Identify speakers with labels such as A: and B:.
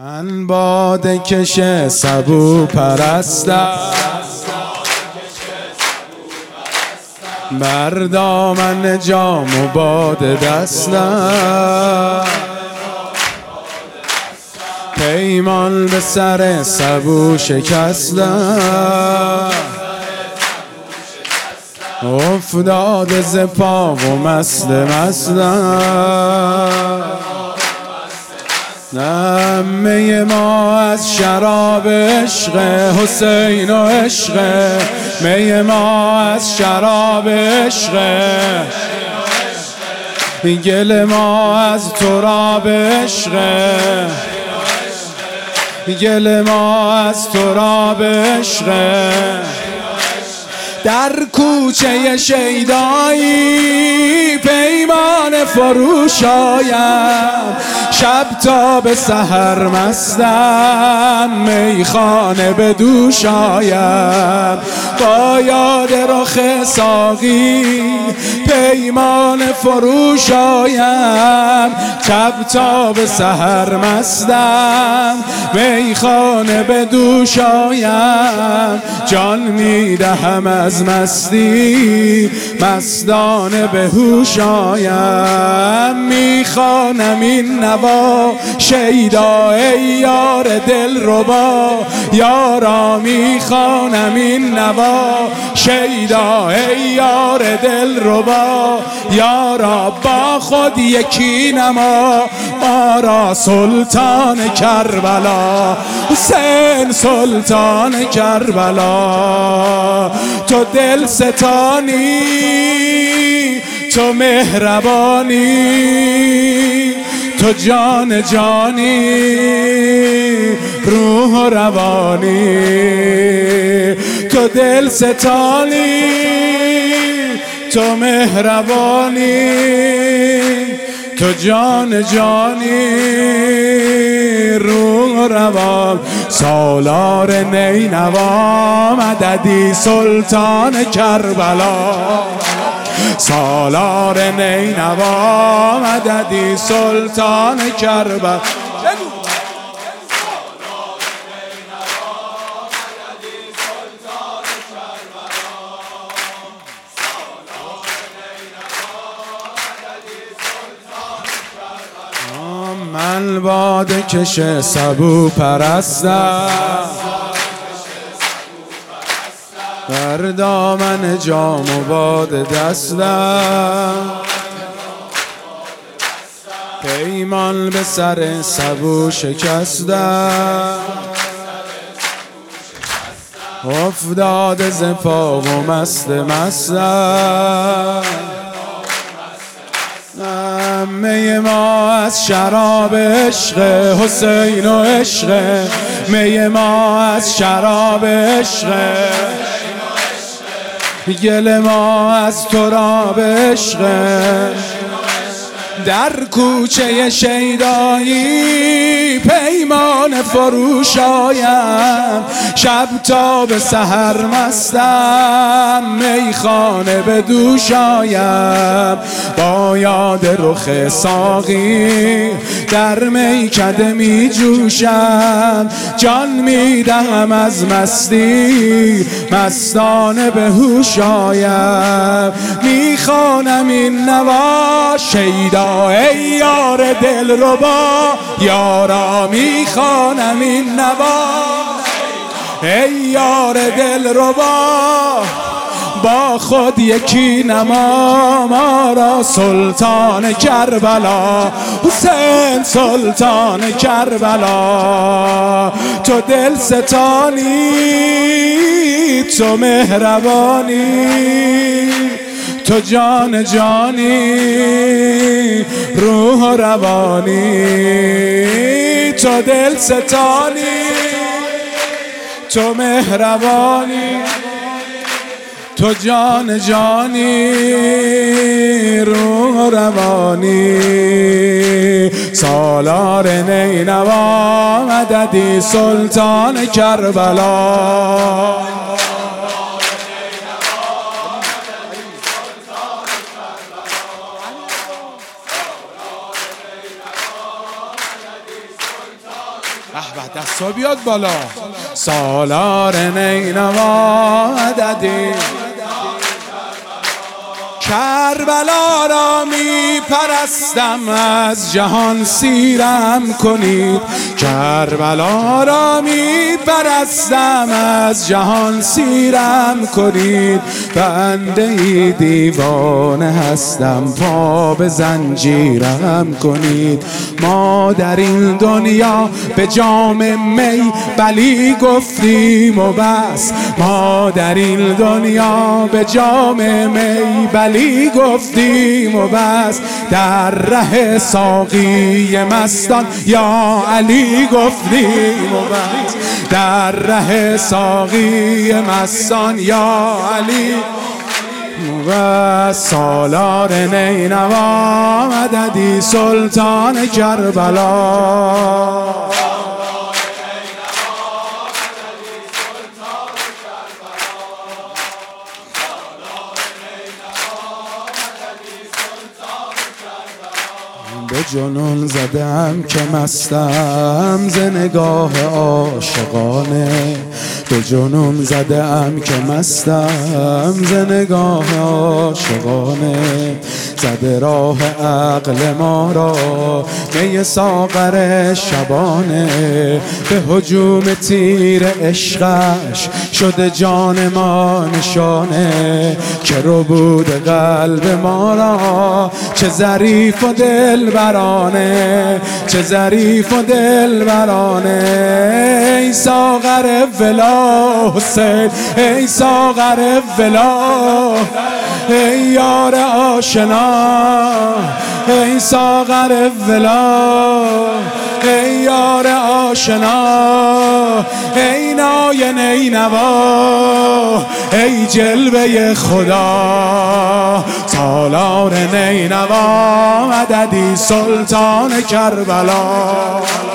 A: من باده کش سبو پرستم، بر دامن جام و باده دستم، پیمان به سر سبو شکستم، افتاده ز پا و مستم. نمه ما از شراب عشق حسین و عشق، می ما از شراب عشق، گل ما از تراب عشق، گل ما از تراب عشق. در کوچه شیدایی پیمان فروش آیم، شب تا به سحر مستم، میخانه به دوش آیم. با یاد رخ ساقی پیمان فروش آیم، شب تا به سحر مستم، میخانه به دوش آیم. جان میدهم از مستی، مستانه به هوش آیم. میخوانم این نوا شیدا ای یار دلربا، یارا میخوانم این نوا شیدا ای یار دلربا، یارا با خود یکی نما ما را سلطان کربلا، حسین سلطان کربلا. تو دل ستانی، تو مهربانی، تو جان جانی، روح و روانی. تو دل ستانی، تو مهربانی، تو جان جانی، روح و روان. سالار نینوا مددی سلطان کربلا، سالار نینوا مددی سلطان کربلا. من باده کش سبو پرستم، بر دامن جام و باده دستم، پیمان به سر سبو شکستم، افتاده ز پا و مستم. می ما از شراب عشق حسین و عشق، می ما از شراب عشق، گل ما از تراب عشق. در کوچه شیدایی پیمان فروش آیم، شب تا به سحر مستم، میخانه به دوش آیم. با یاد رخ ساقی در میکده می جوشم، جان میدهم از مستی، مستانه به هوش آیم. میخوانم این نوا شیدا ای یار دلربا، یارا میخوانم این نوا ای یار دلربا، با خود یکی نما ما را سلطان کربلا، حسین سلطان کربلا. تو دل ستانی، تو مهربانی، تو جان جانی، روح و روانی. تو دل ستانی، تو مهربانی، تو جان جانی، روح و روانی. سالار نینوا مددی سلطان کربلا. به دستا بیاد بالا. سالار نینوا مددی کربلا را می پرستم، از جهان سیرم کنید. کربلا را می پرستم، از جهان سیرم کنید. بنده ای دیوانه هستم، پا به زنجیرم کنید. ما در این دنیا به جام می بلی گفتیم و بس. ما در این دنیا به جام می بلی گفتیم و بس. در ره ساقی مستان یا علی گفتیم و بس. در ره ساقی مستان یا علی و سالار نینوا مددی سلطان کربلا. به جنون زدم که مستم ز نگاه عاشقانه. به جنون زدم که مستم ز نگاه عاشقانه. زده راه عقل ما را می ساغر شبانه. به هجوم تیر عشقش شده جان ما نشانه. که رو بود قلب ما را چه ظریف و دلبرانه. چه ظریف و دلبرانه. ای ساغر ولا حسین، ای ساغر ولا، ای یار آشنا، ای ساغر ولا، ای یار آشنا، ای نای نینوا، ای جلوه خدا. سالار نینوا مددی سلطان کربلا.